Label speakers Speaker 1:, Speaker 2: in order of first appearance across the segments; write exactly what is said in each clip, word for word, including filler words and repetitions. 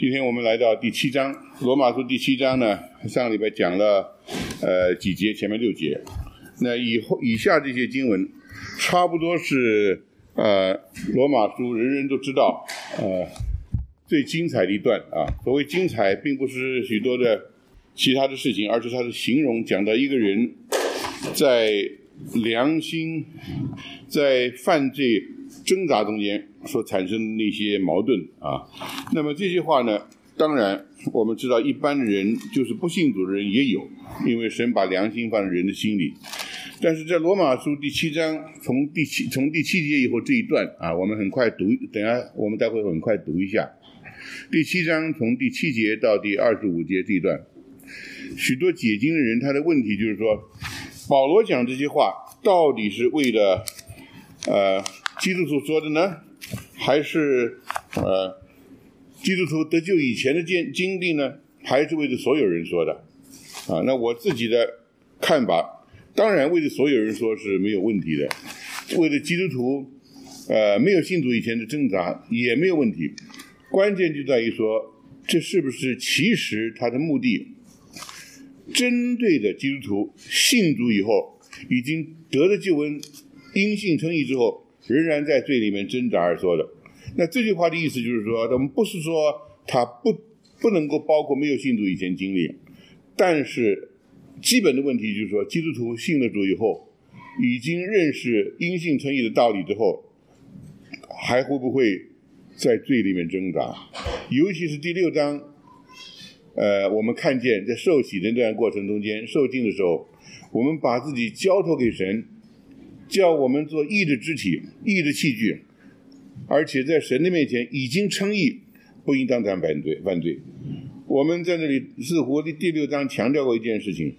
Speaker 1: 今天我们来到第七章，罗马书第七章呢，上个礼拜讲了呃几节，前面六节。那以后以下这些经文，差不多是呃罗马书人人都知道呃最精彩的一段啊。所谓精彩，并不是许多的其他的事情，而是它的形容，讲到一个人在良心在犯罪挣扎中间所产生的那些矛盾啊。那么这些话呢，当然我们知道一般的人就是不信主的人也有，因为神把良心放在人的心里。但是在罗马书第七章从第七从第七节以后这一段啊，我们很快读，等下我们待会很快读一下第七章从第七节到第二十五节这一段。许多解经的人他的问题就是说，保罗讲这些话到底是为了呃基督徒说的呢，还是呃基督徒得救以前的经历呢，还是为了所有人说的啊？那我自己的看法，当然为了所有人说是没有问题的，为了基督徒呃没有信主以前的挣扎也没有问题。关键就在于说，这是不是其实他的目的针对的基督徒信主以后已经得了救恩，因信称义之后仍然在罪里面挣扎而说的。那这句话的意思就是说，我们不是说他不不能够包括没有信主以前经历，但是基本的问题就是说，基督徒信了主以后，已经认识因信称义的道理之后，还会不会在罪里面挣扎？尤其是第六章呃，我们看见在受洗的这段过程中间，受浸的时候，我们把自己交托给神，叫我们做义的肢体，义的器具，而且在神的面前已经称义，不应当犯犯罪犯罪。我们在那里似乎的第六章强调过一件事情，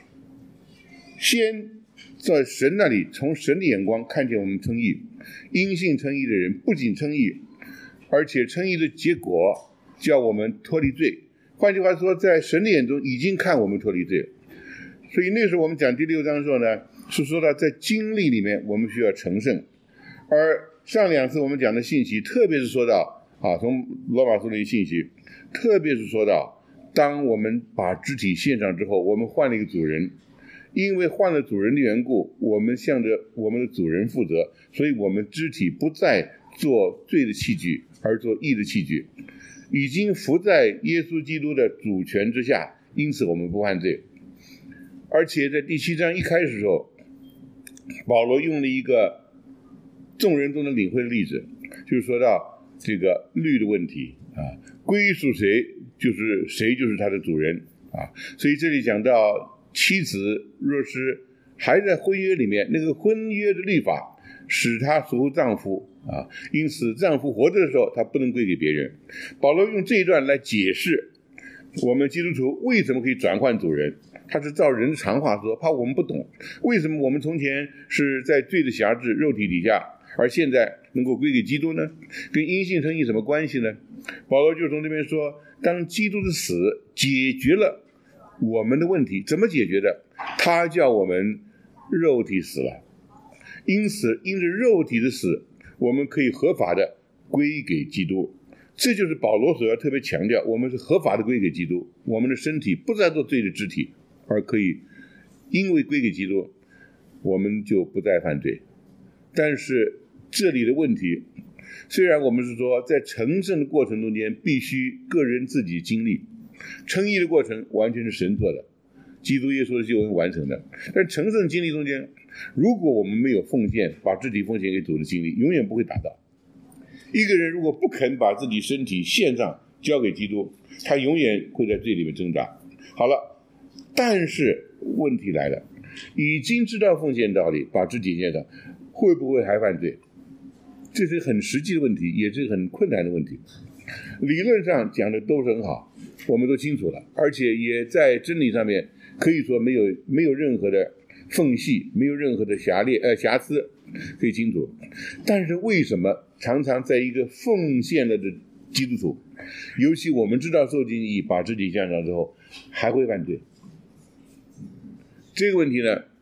Speaker 1: 先在神那里从神的眼光看见我们称义，因信称义的人不仅称义，而且称义的结果叫我们脱离罪。换句话说，在神的眼中已经看我们脱离罪。所以那时候我们讲第六章的时候呢，是说到在经历里面我们需要成圣。而上两次我们讲的信息，特别是说到啊，从罗马书的信息，特别是说到当我们把肢体献上之后，我们换了一个主人，因为换了主人的缘故，我们向着我们的主人负责，所以我们肢体不再做罪的器具，而做义的器具，已经服在耶稣基督的主权之下，因此我们不犯罪。而且在第七章一开始的时候，保罗用了一个众人都能领会的例子，就是说到这个律的问题啊，归属谁就是谁就是他的主人啊。所以这里讲到妻子若是还在婚约里面，那个婚约的律法使她属丈夫啊，因此丈夫活着的时候他不能归给别人。保罗用这一段来解释我们基督徒为什么可以转换主人，他是照人的常话说，怕我们不懂为什么我们从前是在罪的辖制肉体底下，而现在能够归给基督呢？跟因信称义什么关系呢？保罗就从这边说，当基督的死解决了我们的问题，怎么解决的？他叫我们肉体死了，因此因着肉体的死，我们可以合法的归给基督。这就是保罗所要特别强调，我们是合法的归给基督，我们的身体不再做罪的肢体，而可以因为归给基督，我们就不再犯罪。但是这里的问题，虽然我们是说在成圣的过程中间必须个人自己经历，称义的过程完全是神做的，基督耶稣的救恩完成的，但成圣经历中间，如果我们没有奉献，把肢体奉献给主的经历，永远不会达到。一个人如果不肯把自己身体献上交给基督，他永远会在罪里面挣扎。好了，但是问题来了，已经知道奉献道理，把肢体献上，会不会还犯罪？这是很实际的问题，也是很困难的问题。理论上讲的都是很好，我们都清楚了，而且也在真理上面可以说没有没有任何的缝隙，没有任何的瑕劣呃瑕疵，可以清楚。但是为什么常常在一个奉献了的基督徒，尤其我们知道受尽义把肢体献上之后，还会犯罪？这个问题呢，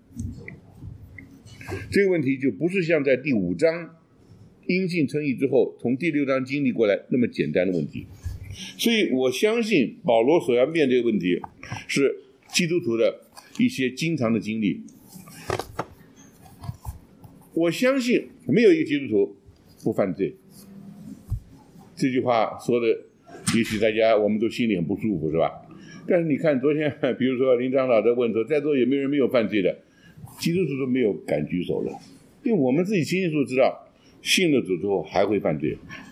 Speaker 1: 这个问题就不是像在第五章因信称义之后从第六章经历过来那么简单的问题。 所以我相信保罗所要面对的问题是基督徒的一些经常的经历。我相信没有一个基督徒不犯罪。这句话说的也许大家我们都心里很不舒服，是吧？但是你看昨天比如说林长老在问说在座有没有人没有犯罪的，基督徒都没有敢举手了，因为我们自己清楚知道信了主之后还会犯罪，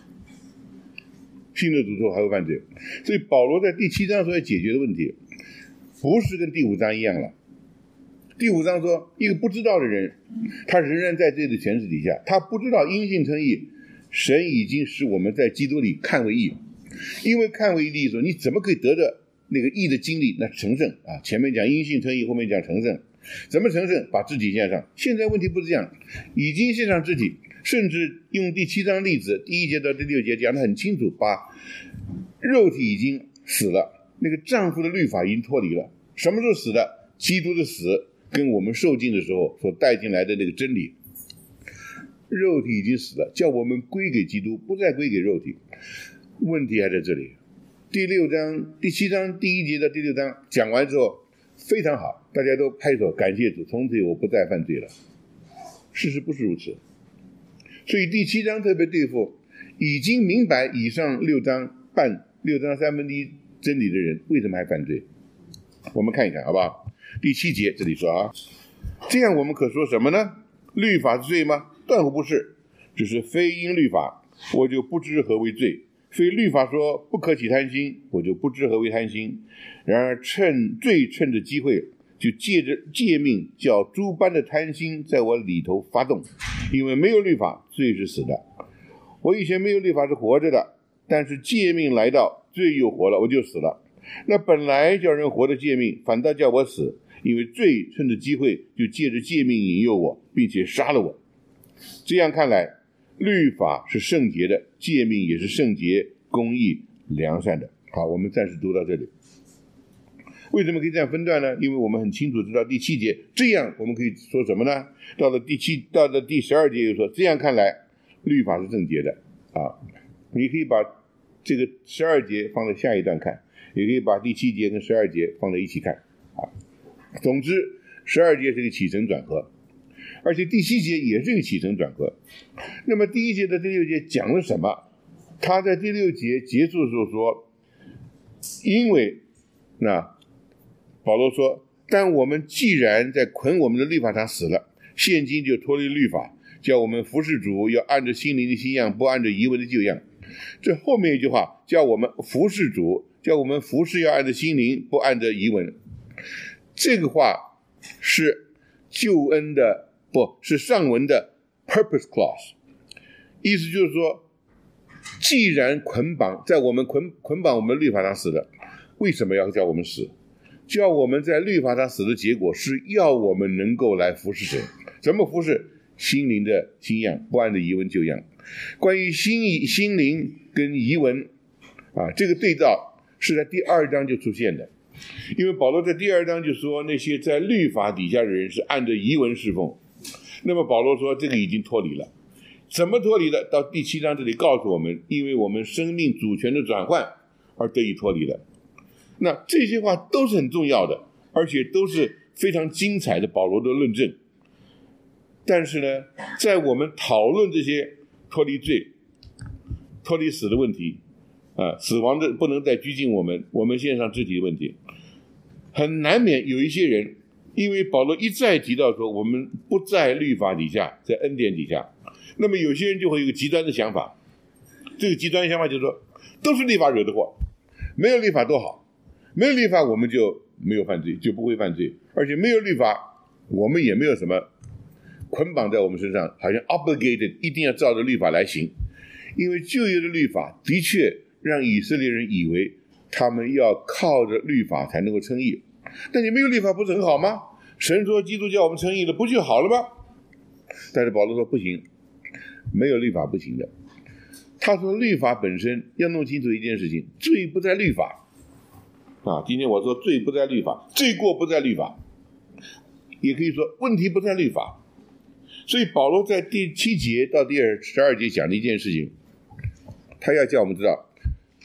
Speaker 1: 信了主之后还会犯罪。所以保罗在第七章所要解决的问题不是跟第五章一样了。第五章说一个不知道的人，他仍然在罪的权势底下，他不知道因信称义，神已经使我们在基督里看为义。因为看为义的时候，你怎么可以得着那个义的经历？那成圣啊，前面讲因信称义，后面讲成圣。怎么成圣？把自己献上。现在问题不是这样，已经献上自己，甚至用第七章例子第一节到第六节讲得很清楚，把肉体已经死了，那个丈夫的律法已经脱离了。什么时候死的？基督的死跟我们受尽的时候所带进来的那个真理，肉体已经死了，叫我们归给基督，不再归给肉体。问题还在这里。第六章第七章第一节到第六章讲完之后非常好，大家都拍手感谢主，从此我不再犯罪了。事实不是如此。所以第七章特别对付已经明白以上六章半六章三分之一真理的人为什么还犯罪。我们看一看好不好？第七节这里说啊，这样我们可说什么呢？律法是罪吗？断乎不是，只是非因律法，我就不知何为罪；非律法说不可起贪心，我就不知何为贪心。然而趁罪趁着机会，就借着诫命，叫诸般的贪心在我里头发动。因为没有律法，罪是死的。我以前没有律法是活着的，但是诫命来到，罪又活了，我就死了。那本来叫人活的诫命，反倒叫我死，因为罪趁着机会就借着诫命引诱我，并且杀了我。这样看来，律法是圣洁的，诫命也是圣洁、公义、良善的。好，我们暂时读到这里。为什么可以这样分段呢？因为我们很清楚知道第七节，这样我们可以说什么呢？到了第七，到了第十二节又说，这样看来，律法是圣洁的啊。你可以把这个十二节放在下一段看，也可以把第七节跟十二节放在一起看啊。总之，十二节是个起承转合，而且第七节也是个起承转合。那么第一节的第六节讲了什么？他在第六节结束的时候说，因为那保罗说，但我们既然在捆我们的律法上死了，现今就脱离律法，叫我们服侍主要按着心灵的新样，不按着遗文的旧样。这后面一句话叫我们服侍主，叫我们服侍要按着心灵，不按着遗文。这个话是救恩的，不是上文的 purpose clause， 意思就是说，既然捆绑在我们捆捆绑我们的律法上死了，为什么要叫我们死？叫我们在律法上死的结果是要我们能够来服侍神。怎么服侍？心灵的新样，不按着遗文旧样。关于心意心灵跟遗文啊，这个对照是在第二章就出现的。因为保罗在第二章就说那些在律法底下的人是按着遗文侍奉，那么保罗说这个已经脱离了。怎么脱离的？到第七章这里告诉我们，因为我们生命主权的转换而得以脱离的。那这些话都是很重要的，而且都是非常精彩的保罗的论证。但是呢，在我们讨论这些脱离罪、脱离死的问题啊，死亡的不能再拘禁我们，我们献上肢体的问题，很难免有一些人，因为保罗一再提到说我们不在律法底下，在恩典底下，那么有些人就会有一个极端的想法。这个极端的想法就是说，都是律法惹的祸，没有律法多好，没有律法我们就没有犯罪，就不会犯罪，而且没有律法我们也没有什么捆绑在我们身上，好像 obligated 一定要照着律法来行。因为旧约的律法的确让以色列人以为他们要靠着律法才能够称义，但你没有律法不是很好吗？神说基督叫我们称义了，不就好了吗？但是保罗说不行，没有律法不行的。他说律法本身要弄清楚一件事情，罪不在律法啊。今天我说罪不在律法，罪过不在律法，也可以说问题不在律法。所以保罗在第七节到第十二节讲的一件事情，他要叫我们知道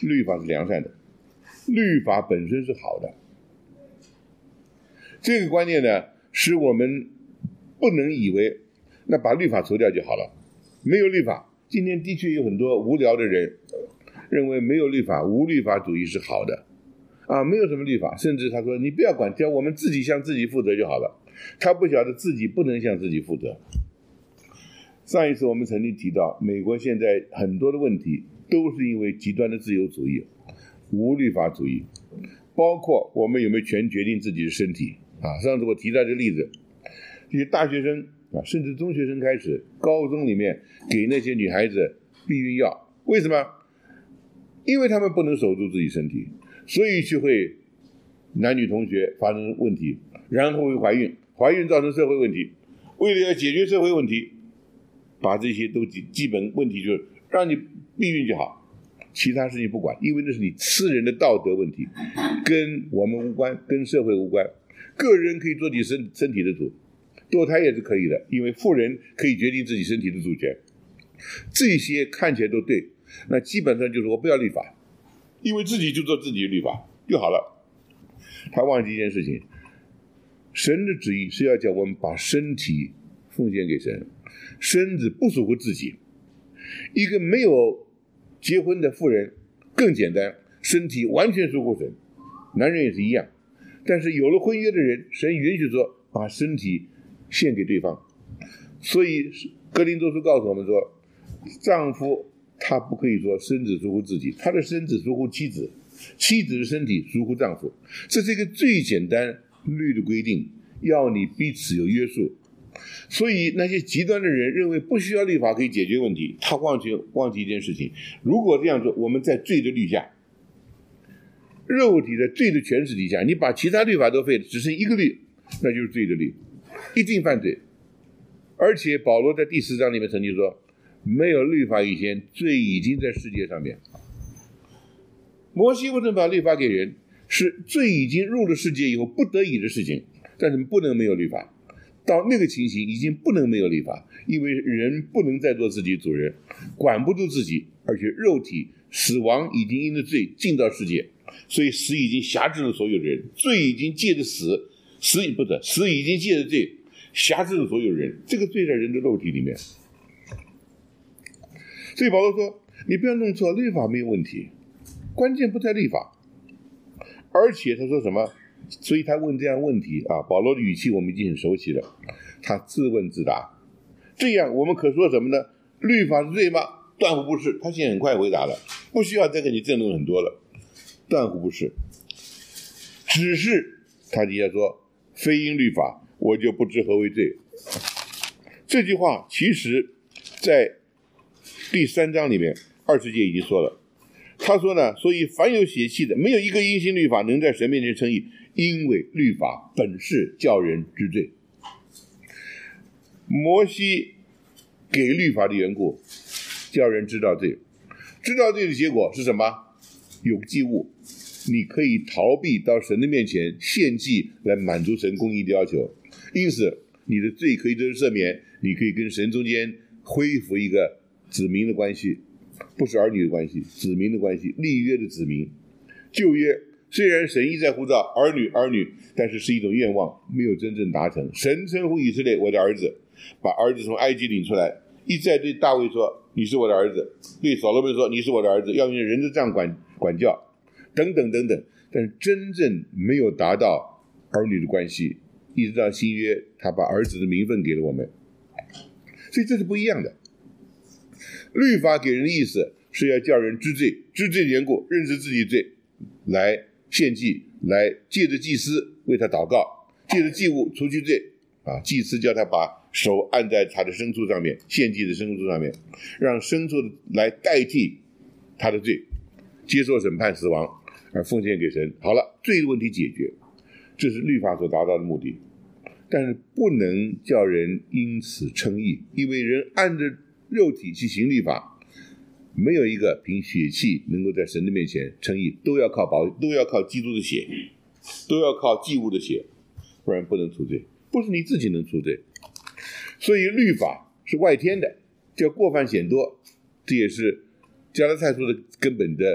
Speaker 1: 律法是良善的，律法本身是好的。这个观念呢，使我们不能以为那把律法除掉就好了，没有律法。今天的确有很多无聊的人认为没有律法，无律法主义是好的啊，没有什么律法，甚至他说你不要管，只要我们自己向自己负责就好了。他不晓得自己不能向自己负责。上一次我们曾经提到，美国现在很多的问题都是因为极端的自由主义、无律法主义，包括我们有没有权决定自己的身体啊？上次我提到这个例子，这些大学生啊，甚至中学生开始，高中里面给那些女孩子避孕药，为什么？因为他们不能守住自己身体，所以就会男女同学发生问题，然后会怀孕，怀孕造成社会问题。为了要解决社会问题，把这些都基本问题就是让你避孕就好，其他事情不管，因为那是你私人的道德问题，跟我们无关，跟社会无关。个人可以做自己身身体的主，堕胎也是可以的，因为妇人可以决定自己身体的主权。这些看起来都对，那基本上就是我不要律法，因为自己就做自己的律法就好了。他忘记一件事情，神的旨意是要叫我们把身体奉献给神，身子不属乎自己。一个没有结婚的妇人更简单，身体完全属乎神，男人也是一样。但是有了婚约的人，神允许说把身体献给对方。所以哥林多书告诉我们说，丈夫他不可以说身子属乎自己，他的身子属乎妻子，妻子的身体属乎丈夫。这是一个最简单律的规定，要你彼此有约束。所以那些极端的人认为不需要律法可以解决问题，他忘记忘记一件事情，如果这样做，我们在罪的律下，肉体的罪的权势底下，你把其他律法都废了，只剩一个律，那就是罪的律，一定犯罪。而且保罗在第十章里面曾经说，没有律法以前，罪已经在世界上面。摩西为什么把律法给人？是罪已经入了世界以后不得已的事情，但是不能没有律法。到那个情形已经不能没有律法，因为人不能再做自己主人，管不住自己，而且肉体死亡已经因着罪进到世界，所以死已经辖制了所有的人，罪已经借着死，死不得，死已经借着罪辖制了所有人，这个罪在人的肉体里面。所以保罗说，你不要弄错，律法没有问题，关键不在律法。而且他说什么？所以他问这样问题啊，保罗的语气我们已经很熟悉了，他自问自答。这样我们可说什么呢？律法是罪吗？断乎不是。他现在很快回答了，不需要再跟你争论很多了，断乎不是。只是他底下说，非因律法，我就不知何为罪。这句话其实在第三章里面二十节已经说了。他说呢，所以凡有血气的，没有一个因信律法能在神面前称义，因为律法本是叫人知罪。摩西给律法的缘故，叫人知道罪。知道罪的结果是什么？有祭物，你可以逃避到神的面前献祭，来满足神公义的要求。因此你的罪可以得赦免，你可以跟神中间恢复一个子民的关系，不是儿女的关系，子民的关系，立约的子民。旧约虽然神一再呼召儿女儿女，但是是一种愿望，没有真正达成。神称呼以色列我的儿子，把儿子从埃及领出来，一再对大卫说你是我的儿子，对所罗门说你是我的儿子，要用人的杖管管教，等等等等。但是真正没有达到儿女的关系，一直到新约他把儿子的名分给了我们，所以这是不一样的。律法给人的意思是要叫人知罪，知罪的缘故，认识自己罪，来献祭，来借着祭司为他祷告，借着祭物除去罪啊，祭司叫他把手按在他的牲畜上面，献祭的牲畜上面，让牲畜来代替他的罪，接受审判死亡，而奉献给神。好了，罪的问题解决，这是律法所达到的目的。但是不能叫人因此称义，因为人按着肉体去行律法，没有一个凭血气能够在神的面前称义，都要靠宝，都要靠基督的血，都要靠祭物的血，不然不能出罪，不是你自己能出罪。所以律法是外天的，叫过犯显多，这也是加拉太书的根本的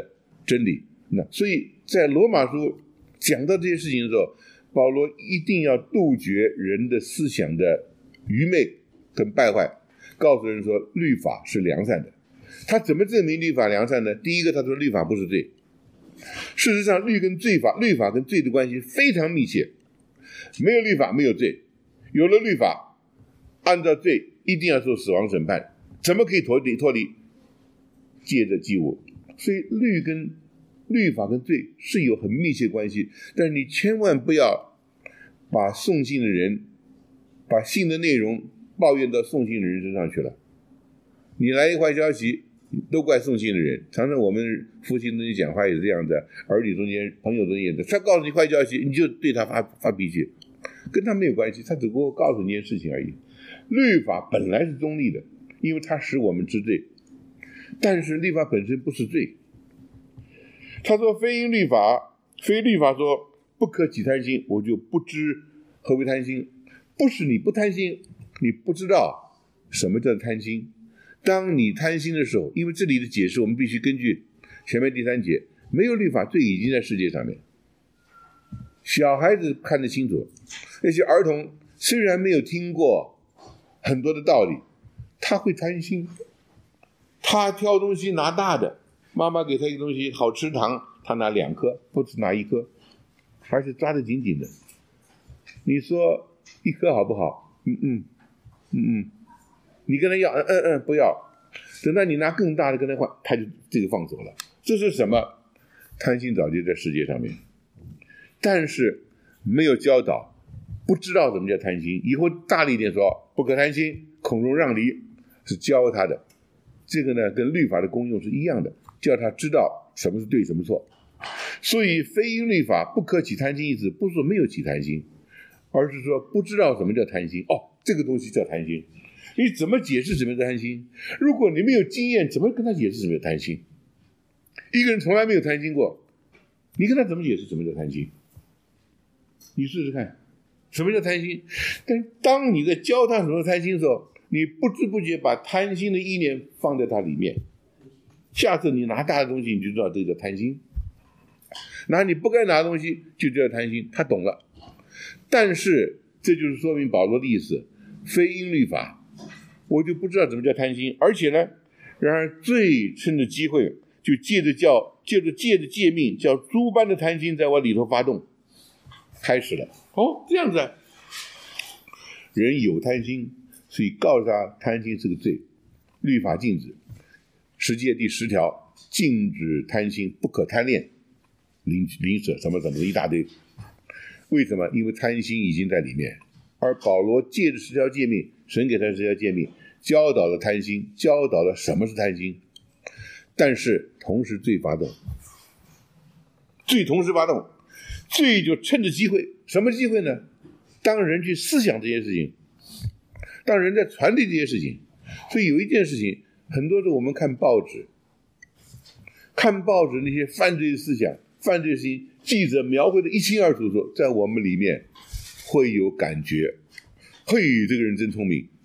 Speaker 1: 真理。那所以在罗马书讲到这些事情的时候，保罗一定要杜绝人的思想的愚昧跟败坏，告诉人说律法是良善的。他怎么证明律法良善呢？第一个，他说律法不是罪。事实上，律跟罪法，律法跟罪的关系非常密切。没有律法，没有罪；有了律法，按照罪一定要受死亡审判，怎么可以脱离？脱离借着祭物。所以律跟律法跟罪是有很密切关系，但是你千万不要把送信的人，把信的内容抱怨到送信的人身上去了。你来一坏消息，都怪送信的人。常常我们夫妻中间讲话也是这样的，儿女中间、朋友中间也是，他告诉你坏消息，你就对他发发脾气，跟他没有关系，他只不过告诉你一件事情而已。律法本来是中立的，因为它使我们知罪，但是律法本身不是罪。他说非因律法，非律法说不可起贪心，我就不知何为贪心。不是你不贪心，你不知道什么叫贪心。当你贪心的时候，因为这里的解释我们必须根据前面第三节，没有律法，罪已经在世界上面。小孩子看得清楚，那些儿童虽然没有听过很多的道理，他会贪心，他挑东西拿大的，妈妈给他一个东西好吃糖，他拿两颗，不只拿一颗，而且抓得紧紧的。你说一颗好不好？嗯嗯嗯嗯，你跟他要，嗯嗯嗯，不要。等到你拿更大的跟他换，他就这个放走了。这是什么？贪心早就在世界上面，但是没有教导，不知道什么叫贪心。以后大力一点说，不可贪心，孔融让梨，是教他的。这个呢，跟律法的功用是一样的，叫他知道什么是对，什么错。所以非因律法不可起贪心，意思不是说没有起贪心，而是说不知道什么叫贪心。哦，这个东西叫贪心，你怎么解释什么叫贪心？如果你没有经验，怎么跟他解释什么叫贪心？一个人从来没有贪心过，你跟他怎么解释什么叫贪心？你试试看，什么叫贪心？但当你在教他什么贪心的时候，你不知不觉把贪心的意念放在他里面，下次你拿大的东西，你就知道这个叫贪心。拿你不该拿的东西就叫贪心，他懂了。但是这就是说明保罗的意思，非因律法，我就不知道怎么叫贪心。而且呢，然而罪趁着机会，就借着叫借着借着诫命，叫诸般的贪心在我里头发动，开始了。哦，这样子啊，人有贪心，所以告诉他贪心是个罪，律法禁止。十诫第十条禁止贪心，不可贪恋，邻邻舍什么什么一大堆。为什么？因为贪心已经在里面。而保罗借着十条诫命，神给他十条诫命，教导了贪心，教导了什么是贪心。但是同时罪发动，罪同时发动，罪就趁着机会，什么机会呢？当人去思想这些事情，当人在传递这些事情。所以有一件事情，很多时候我们看报纸，看报纸那些犯罪思想、犯罪事情，记者描绘的一清二楚的时候，在我们里面会有感觉，嘿，这个人真聪明，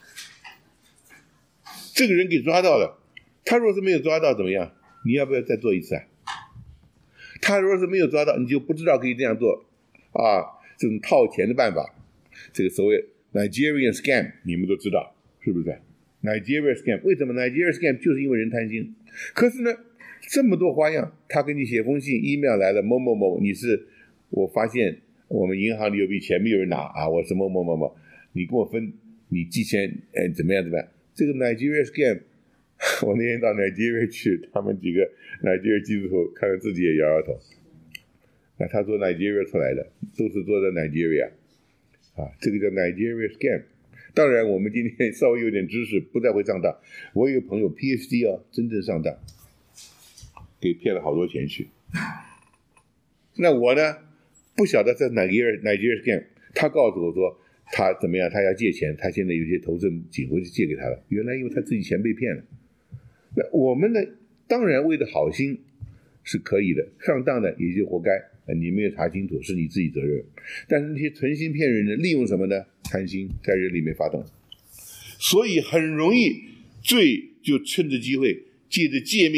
Speaker 1: 这个人给抓到了，他若是没有抓到怎么样？你要不要再做一次啊？他若是没有抓到，你就不知道可以这样做啊，这种套钱的办法，这个所谓 Nigerian scam 你们都知道是不是？ Nigerian scam 为什么 Nigerian scam 就是因为人贪心。可是呢，这么多花样，他给你写封信 email 来了，某某某，你是我发现我们银行里有笔钱没有人拿啊，我是某某某某，你跟我分，你寄钱，哎，怎么样怎么样？这个 Nigerian scam， 我那天到 Nigeria 去，他们几个 Nigeria 基督徒看到自己也摇摇头。那他说 Nigeria 出来的，都是做在 Nigeria 啊，这个叫 Nigeria scam。当然，我们今天稍微有点知识，不再会上当。我有个朋友 P H D 啊，真正上当，给骗了好多钱去。那我呢，不晓得在 Nigeria Nigeria scam， 他告诉我说他怎么样，他要借钱，他现在有些投资紧回去借给他了。原来因为他自己钱被骗了。那我们呢，当然为了好心是可以的，上当的也就活该。你没有查清楚，是你自己责任。但是那些存心骗人的，利用什么呢？贪心在人里面发动，所以很容易罪就趁着机会，借着诫命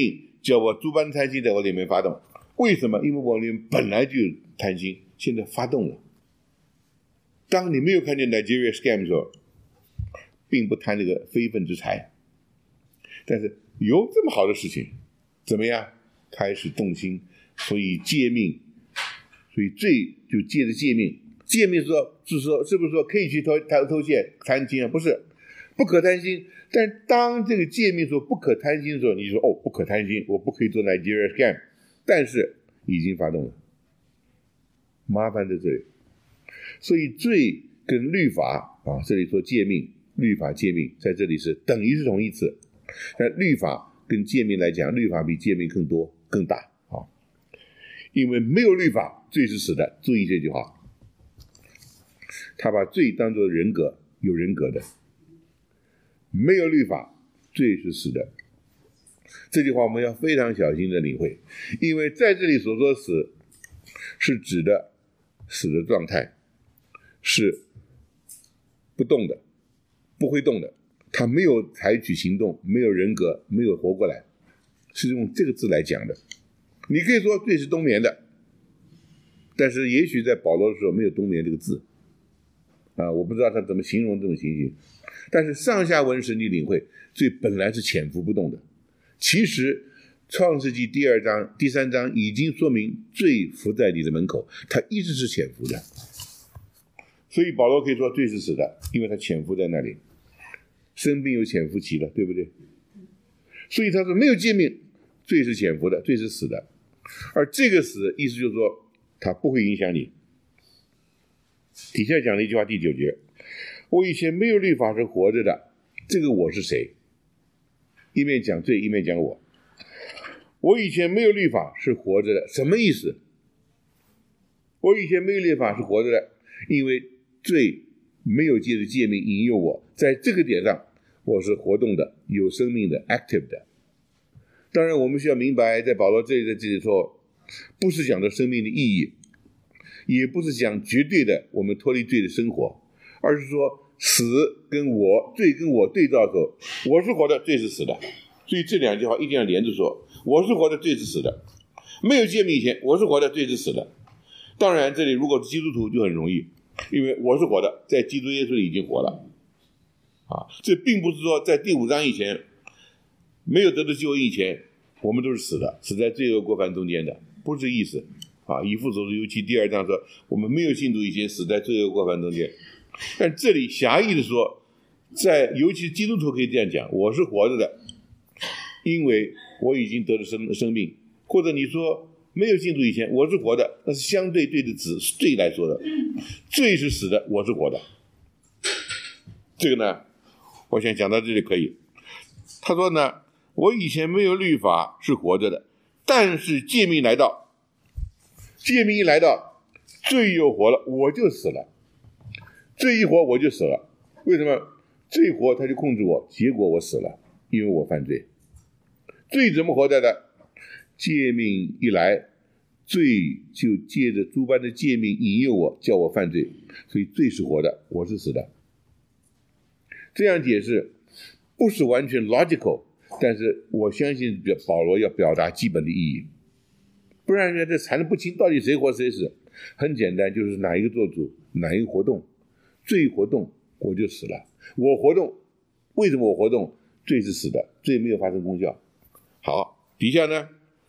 Speaker 1: 叫我诸般贪心在我里面发动。为什么？因为我里面本来就有贪心，现在发动了。当你没有看见 Nigeria scam 的时候，并不贪这个非分之财，但是有这么好的事情，怎么样？开始动心，所以戒命，所以罪就借着戒命。戒命说是说是不是说可以去偷偷偷窃贪心啊？不是，不可贪心。但当这个戒命说不可贪心的时候，你说哦，不可贪心，我不可以做 Nigeria scam， 但是已经发动了，麻烦在这里。所以罪跟律法啊，这里说戒命，律法戒命，在这里是等于是同义词。但律法跟戒命来讲，律法比戒命更多更大啊，因为没有律法，罪是死的。注意这句话，他把罪当作人格，有人格的。没有律法，罪是死的。这句话我们要非常小心的领会，因为在这里所说死是指的死的状态，是不动的，不会动的，他没有采取行动，没有人格，没有活过来，是用这个字来讲的。你可以说罪是冬眠的，但是也许在保罗的时候没有冬眠这个字啊，我不知道他怎么形容这种情形。但是上下文使你领会，罪本来是潜伏不动的。其实创世纪第二章第三章已经说明罪伏在你的门口，它一直是潜伏的。所以保罗可以说罪是死的，因为它潜伏在那里。生病有潜伏期了，对不对？所以他说没有诫命，罪是潜伏的，罪是死的。而这个死意思就是说它不会影响你。底下讲了一句话，第九节，我以前没有律法是活着的，这个我是谁？一面讲罪，一面讲我。我以前没有律法是活着的，什么意思？我以前没有律法是活着的，因为罪没有借着诫命引诱我，在这个点上我是活动的，有生命的 active 的。当然我们需要明白，在保罗这里在这里说，不是讲的生命的意义，也不是讲绝对的我们脱离罪的生活，而是说死跟我，罪跟我对照的时候，我是活的，罪是死的。所以这两句话一定要连着说，我是活的，罪是死的。没有诫命以前，我是活的，罪是死的。当然这里如果是基督徒就很容易，因为我是活的，在基督耶稣里已经活了啊。这并不是说在第五章以前没有得到救恩以前我们都是死的，死在罪恶过犯中间的，不是这意思啊。以弗所书尤其第二章说，我们没有信主以前死在罪恶过犯中间。但这里狭义的说，在尤其基督徒可以这样讲，我是活着的，因为我已经得了生生命。或者你说没有信主以前我是活的，那是相对对的指罪来说的，罪是死的，我是活的。这个呢我想讲到这里可以。他说呢，我以前没有律法是活着的，但是诫命来到，诫命一来到，罪又活了，我就死了。罪一活我就死了。为什么？罪活他就控制我，结果我死了，因为我犯罪。罪怎么活着的？诫命一来，罪就借着诸般的诫命引诱我，叫我犯罪。所以罪是活的，我是死的。这样解释不是完全 logical， 但是我相信保罗要表达基本的意义，不然这缠得不清，到底谁活谁死。很简单，就是哪一个做主，哪一个活动。罪活动我就死了，我活动，为什么我活动？罪是死的，罪没有发生功效。好，底下呢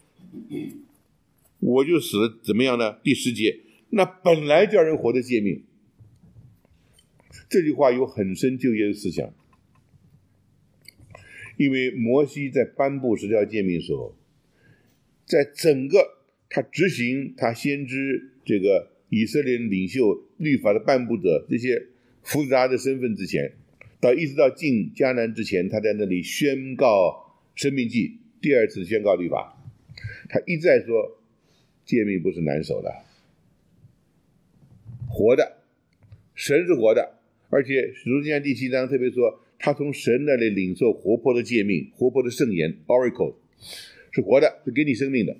Speaker 1: 我就死了，怎么样呢？第十节，那本来叫人活的诫命，这句话有很深就业的思想。因为摩西在颁布十条诫命的时候，在整个他执行他先知这个以色列领袖律法的颁布者这些复杂的身份之前，到一直到进迦南之前，他在那里宣告申命记，第二次宣告律法，他一再说诫命不是难守的，活的，神是活的。而且使徒行传第七章特别说，他从神那里领受活泼的诫命，活泼的圣言 oracle， 是活的，是给你生命的。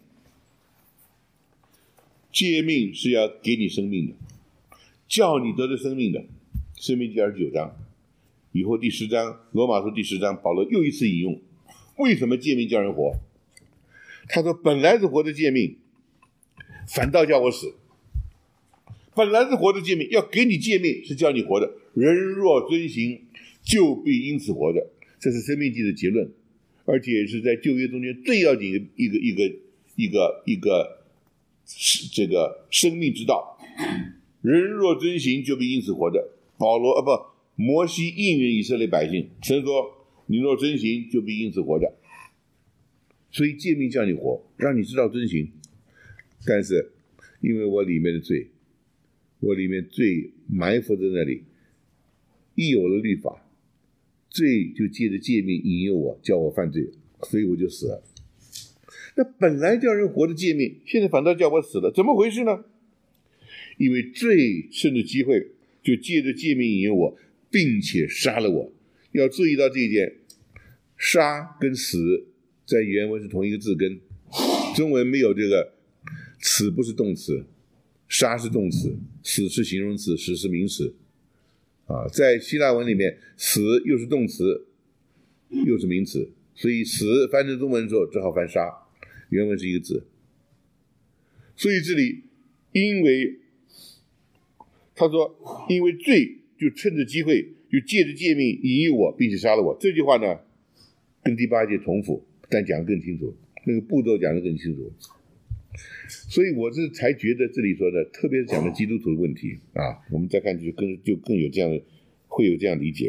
Speaker 1: 诫命是要给你生命的，叫你得到生命的。申命记二十九章以后第十章，罗马书第十章，保罗又一次引用为什么诫命叫人活。 他说本来是活的诫命，反倒叫我死。本来是活的诫命，要给你诫命是叫你活的，人若遵行，就必因此活的。这是申命记的结论，而且也是在旧约中间最要紧的一个一个一个一个这个生命之道。人若遵行，就必因此活的。保罗啊不，摩西应允以色列百姓，神说你若遵行，就必因此活的。所以诫命叫你活，让你知道遵行。但是因为我里面的罪，我里面罪埋伏在那里，一有了律法，罪就借着诫命引诱我，叫我犯罪，所以我就死了。那本来叫人活的诫命，现在反倒叫我死了，怎么回事呢？因为罪趁着机会就借着诫命引诱我，并且杀了我。要注意到这一点，杀跟死在原文是同一个字根，中文没有这个死不是动词，杀是动词，死是形容词，死是名词啊。在希腊文里面，死又是动词又是名词，所以死翻成中文的时候只好翻杀，原文是一个字。所以这里因为他说因为罪就趁着机会就借着诫命引诱我，并且杀了我。这句话呢跟第八节重复，但讲得更清楚，那个步骤讲得更清楚。所以我是才觉得这里说的，特别是讲的基督徒的问题啊，我们再看就更就更有这样的会有这样理解。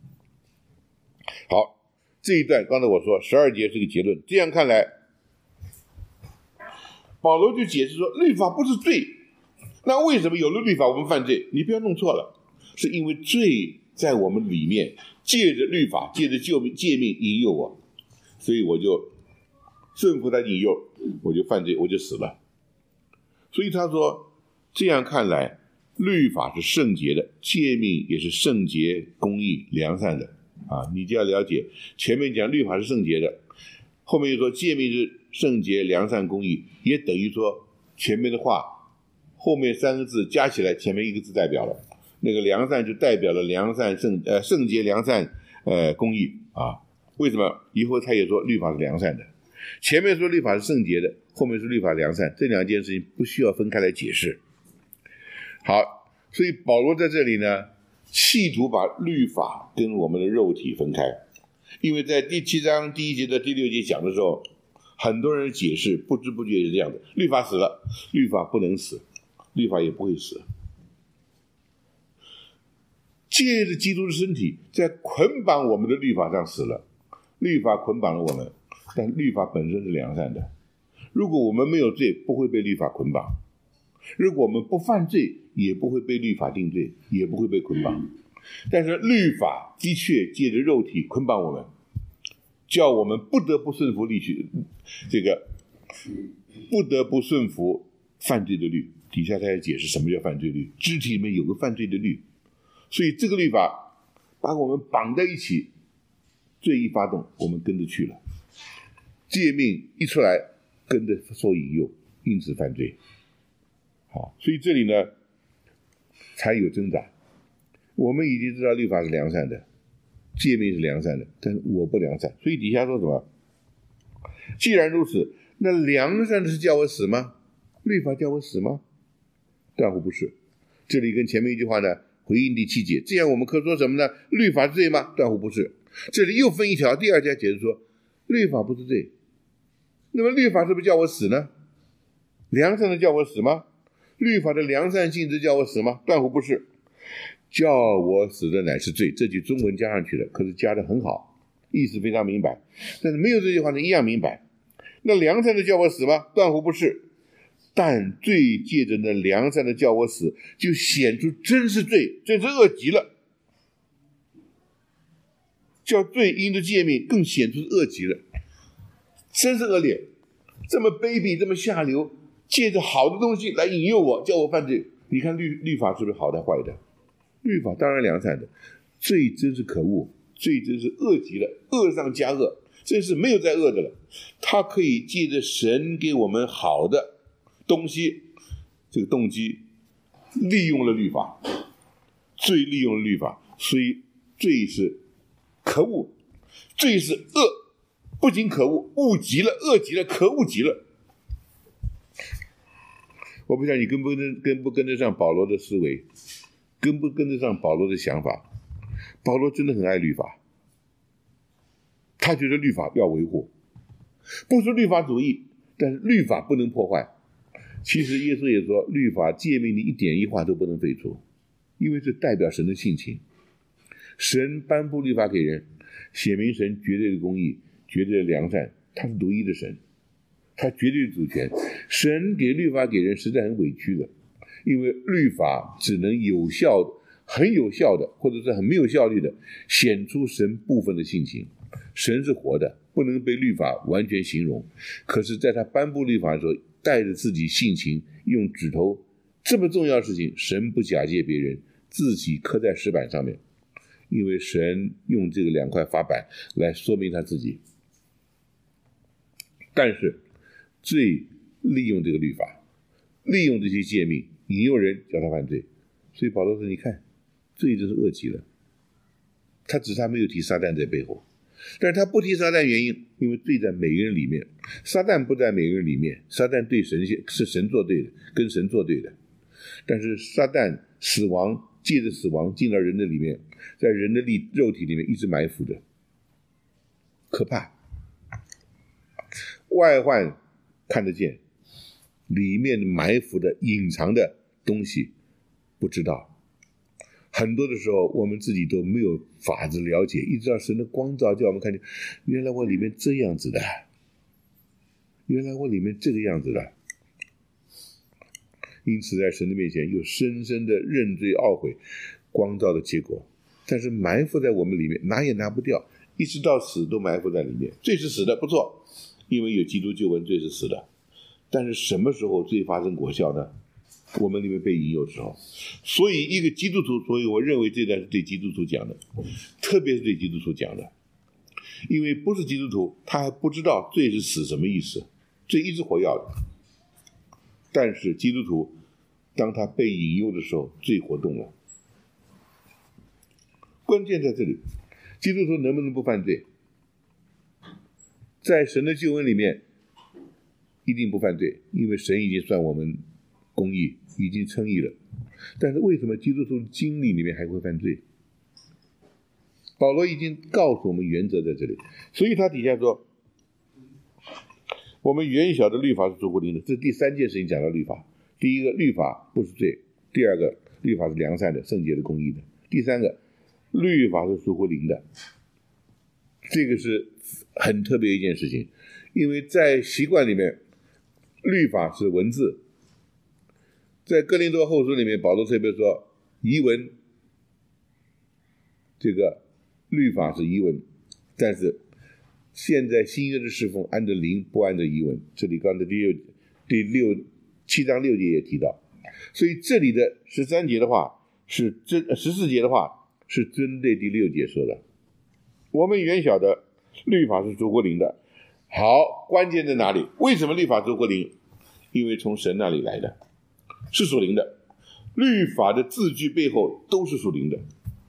Speaker 1: 好，这一段刚才我说十二节是个结论，这样看来，保罗就解释说，律法不是罪，那为什么有了律法我们犯罪？你不要弄错了，是因为罪在我们里面，借着律法，借着诫命引诱我，所以我就顺服他引诱，我就犯罪，我就死了。所以他说，这样看来，律法是圣洁的，诫命也是圣洁、公义、良善的啊！你就要了解，前面讲律法是圣洁的，后面又说诫命是圣洁、良善、公义，也等于说前面的话，后面三个字加起来，前面一个字代表了。那个良善就代表了良善、圣呃圣洁、良善、呃公义啊。为什么？以后他也说律法是良善的。前面说律法是圣洁的，后面说律法良善，这两件事情不需要分开来解释。好，所以保罗在这里呢，企图把律法跟我们的肉体分开，因为在第七章第一节到第六节讲的时候，很多人解释不知不觉也是这样的，律法死了，律法不能死，律法也不会死。借着基督的身体在捆绑我们的律法上死了，律法捆绑了我们，但律法本身是良善的。如果我们没有罪，不会被律法捆绑；如果我们不犯罪，也不会被律法定罪，也不会被捆绑。但是律法的确借着肉体捆绑我们，叫我们不得不顺服律去这个不得不顺服犯罪的律。底下他要解释什么叫犯罪律，肢体里面有个犯罪的律，所以这个律法把我们绑在一起，罪一发动，我们跟着去了，诫命一出来，跟着受引诱，因此犯罪。好，所以这里呢才有挣扎。我们已经知道律法是良善的，诫命是良善的，但是我不良善，所以底下说什么？既然如此，那良善的是叫我死吗？律法叫我死吗？断乎不是。这里跟前面一句话呢回应第七节，这样我们可说什么呢？律法是罪吗？断乎不是。这里又分一条，第二节解释说，律法不是罪，那么律法是不是叫我死呢？良善的叫我死吗？律法的良善性质叫我死吗？断乎不是。叫我死的乃是罪，这句中文加上去了，可是加得很好，意思非常明白。但是没有这句话呢，一样明白。那良善的叫我死吗？断乎不是。但罪借着那良善的叫我死，就显出真是罪，真是恶极了。叫罪因着诫命更显出恶极了，真是恶劣，这么卑鄙，这么下流，借着好的东西来引诱我，叫我犯罪。你看律律法是不是好的坏的？律法当然良善的，罪真是可恶，罪真是恶极了，恶上加恶，真是没有再恶的了。他可以借着神给我们好的东西，这个动机利用了律法，罪利用了律法，所以罪是可恶，罪是恶， 不仅可恶，恶极了，恶极了，可恶极了。我不知道你跟不跟跟不跟得上保罗的思维，跟不跟得上保罗的想法。保罗真的很爱律法，他觉得律法要维护，不是律法主义，但是律法不能破坏。其实耶稣也说，律法诫命的一点一画都不能废除，因为这代表神的性情。神颁布律法给人，写明神绝对的公义，绝对的良善，他是独一的神，他绝对的主权。神给律法给人实在很委屈的，因为律法只能有效的很有效的或者是很没有效率的显出神部分的性情。神是活的，不能被律法完全形容，可是在他颁布律法的时候，带着自己性情，用指头，这么重要的事情，神不假借别人，自己刻在石板上面，因为神用这个两块法板来说明他自己。但是罪利用这个律法，利用这些诫命引诱人叫他犯罪，所以保罗说，你看罪真是恶极了。他只是他没有提撒旦在背后，但是他不提撒旦原因，因为罪在每个人里面，撒旦不在每个人里面，撒旦对神是神作对的，跟神作对的，但是撒旦死亡借着死亡进到人的里面，在人的力肉体里面一直埋伏着，可怕。外患看得见，里面埋伏的隐藏的东西不知道。很多的时候我们自己都没有法子了解，一直到神的光照叫我们看见，原来我里面这样子的，原来我里面这个样子的。因此在神的面前有深深的认罪懊悔光照的结果，但是埋伏在我们里面拿也拿不掉，一直到死都埋伏在里面。罪是死的不错，因为有基督救恩，罪是死的，但是什么时候罪发生果效呢？我们里面被引诱之后。所以一个基督徒，所以我认为这段是对基督徒讲的，特别是对基督徒讲的，因为不是基督徒他还不知道罪是死什么意思，罪一直活跃的，但是基督徒当他被引诱的时候，罪活动了。关键在这里，基督徒能不能不犯罪？在神的救恩里面一定不犯罪，因为神已经算我们公义，已经称义了。但是为什么基督徒经历里面还会犯罪？保罗已经告诉我们原则在这里，所以他底下说，我们原晓得律法是出乎灵的，这是第三件事情讲到律法。第一个，律法不是罪；第二个，律法是良善的、圣洁的、公义的；第三个，律法是出乎灵的。这个是很特别一件事情，因为在习惯里面，律法是文字。在哥林多后书里面，保罗特别说遗文，这个律法是遗文，但是现在新约的侍奉按着灵，不按着遗文。这里刚才第六第六七章六节也提到，所以这里的十三节的话是针十四节的话是针对第六节说的。我们原晓得律法是出乎灵的。好，关键在哪里？为什么律法出乎灵？因为从神那里来的，是属灵的。律法的字句背后都是属灵的。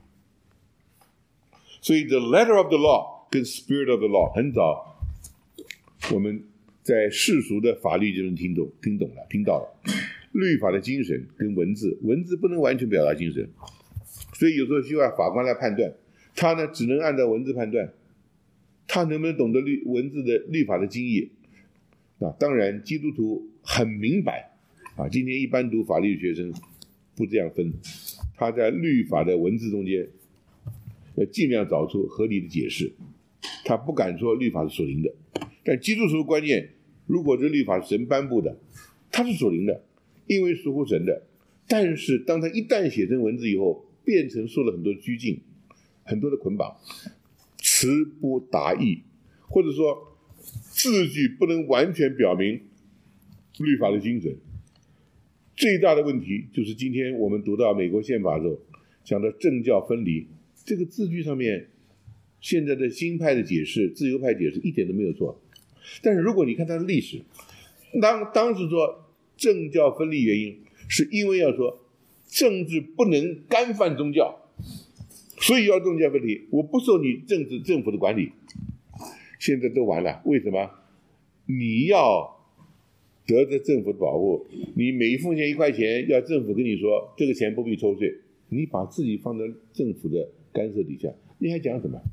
Speaker 1: 所以 the letter of the law 跟 spirit of the law 很早我们在世俗的法律就能听懂听懂了听到了。律法的精神跟文字，文字不能完全表达精神，所以有时候需要法官来判断，他呢只能按照文字判断，他能不能懂得律文字的律法的精义啊？当然基督徒很明白啊，今天一般读法律学生不这样分，他在律法的文字中间要尽量找出合理的解释，他不敢说律法是属灵的。但基督徒的观念，如果这律法是神颁布的，它是属灵的，因为属乎神的。但是当他一旦写成文字以后，变成受了很多拘禁，很多的捆绑，词不达意，或者说字句不能完全表明律法的精神。最大的问题就是今天我们读到美国宪法的时候讲到政教分离，这个字句上面现在的新派的解释，自由派解释一点都没有错。但是如果你看它的历史，当当时说政教分离原因是因为要说政治不能干犯宗教，所以要政教分离，我不受你政治政府的管理。 现在都完了，为什么？你要得着政府的保护，你每奉献一块钱，要政府跟你说这个钱不必抽税，你把自己放在政府的干涉底下，你还讲什么？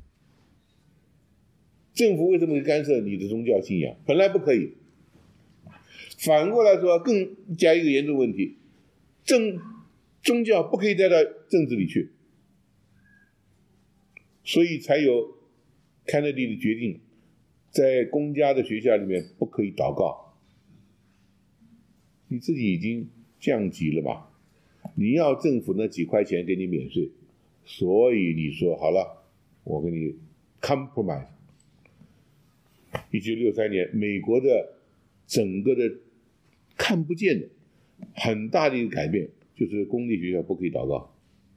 Speaker 1: 政府为什么干涉你的宗教信仰？本来不可以。反过来说，更加一个严重问题，政宗教不可以带到政治里去，所以才有甘乃迪的决定，在公家的学校里面不可以祷告。你自己已经降级了嘛，你要政府那几块钱给你免税，所以你说好了，我跟你 compromise。一九六三年，美国的整个的看不见的很大的一个改变，就是公立学校不可以祷告，